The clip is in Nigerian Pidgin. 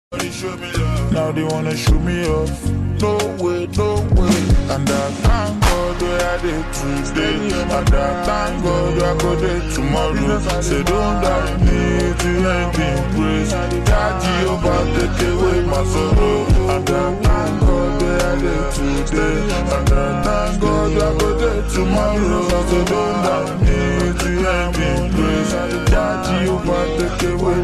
Now they wanna show me off. No way, no way. And I thank God where I did today. And I thank God where I go there tomorrow. Say don't doubt me to end in praise. God Jehovah take away my sorrow. And I thank God where I did today. And I thank God where I go there tomorrow. So don't doubt me to end in praise. God Jehovah take away